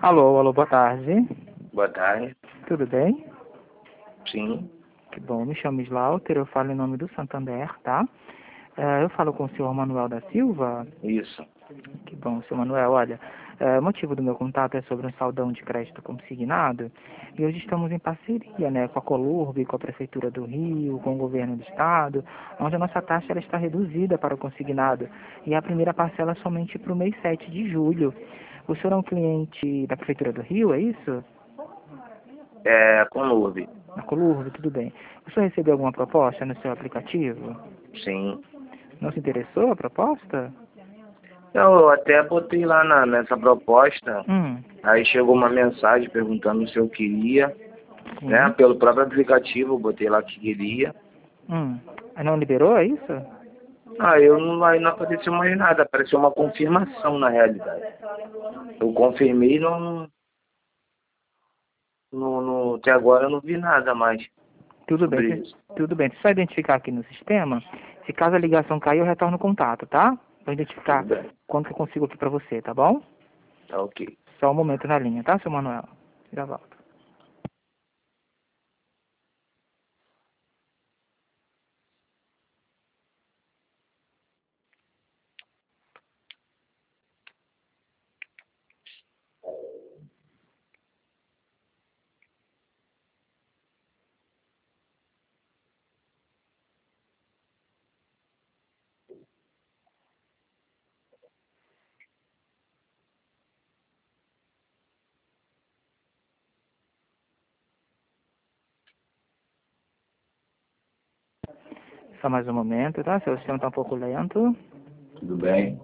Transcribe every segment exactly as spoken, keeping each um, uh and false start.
Alô, alô, boa tarde. Boa tarde. Tudo bem? Sim. Que bom, me chamo Slaughter, eu falo em nome do Santander, tá? Eh, eu falo com o senhor Manuel da Silva. Isso. Que bom, senhor Manuel, olha, eh, o motivo do meu contato é sobre um saldão de crédito consignado e hoje estamos em parceria, né, com a Colurb, com a Prefeitura do Rio, com o Governo do Estado, onde a nossa taxa ela está reduzida para o consignado e a primeira parcela é somente para o mês sete de julho. O senhor é um cliente da Prefeitura do Rio, é isso? É com Lourdes. Na Colurb, tudo bem. O senhor recebeu alguma proposta no seu aplicativo? Sim. Não se interessou a proposta? Eu até botei lá na, nessa proposta, Hum, aí chegou uma mensagem perguntando se eu queria, né? sim. Pelo próprio aplicativo, eu botei lá que queria. Hum. Aí não liberou, é isso? Ah, eu não, aí não apareceu mais nada, apareceu uma confirmação na realidade. Eu confirmei e não, não, não, até agora eu não vi nada mais Tudo bem, sobre cê- isso. tudo bem. Você vai identificar aqui no sistema. Se caso a ligação cair, eu retorno o contato, tá? Vou Tudo identificar bem. quanto que eu consigo aqui pra você, tá bom? Tá ok. Só um momento na linha, tá, seu Manuel? Já volto. Só mais um momento, tá? Seu sistema tá um pouco lento. Tudo bem.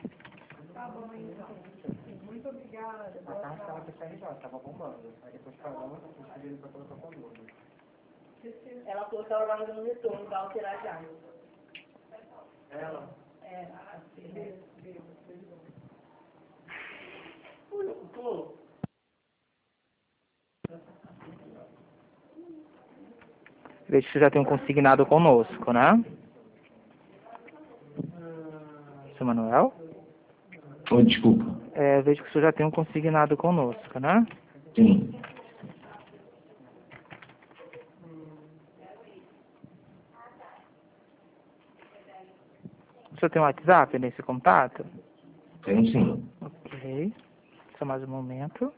Ela falou que ela vai fazer um retorno, vai alterar já. Ela? É. Vejo que você já tem um consignado conosco, né? Seu Manuel? Oh, desculpa. É, vejo que você já tem um consignado conosco, né? Sim. O senhor tem um WhatsApp nesse contato? Tenho sim. Ok. Só mais um momento.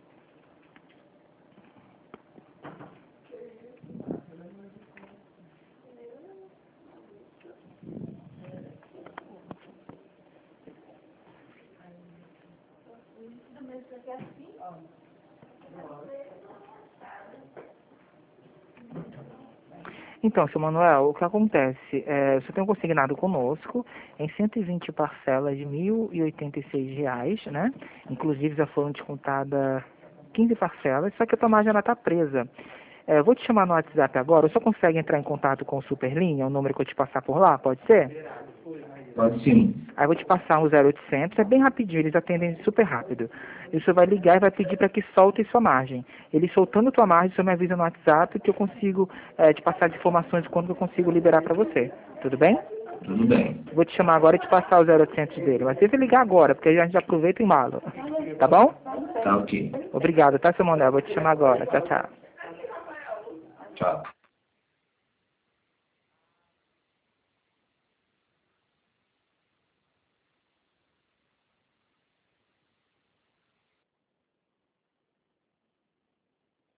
Então, seu Manuel, o que acontece? É, você tem um consignado conosco em cento e vinte parcelas de mil e oitenta e seis reais, né? Inclusive já foram descontadas quinze parcelas, só que a tua margem está presa. É, eu vou te chamar no WhatsApp agora, você só consegue entrar em contato com o Superlinha, o número que eu te passar por lá, pode ser? Pode sim. Aí eu vou te passar um zero oitocentos, é bem rapidinho, eles atendem super rápido. E você vai ligar e vai pedir para que solte sua margem. Ele soltando tua margem, você me avisa no WhatsApp que eu consigo eh, te passar as informações de quando eu consigo liberar para você. Tudo bem? Tudo bem. Vou te chamar agora e te passar o zero oitocentos dele. Mas tenta ligar agora, porque a gente já aproveita e embala. Tá bom? Tá ok. Obrigado, tá, seu Manuel? Vou te chamar agora. Tchau, tchau. Tchau.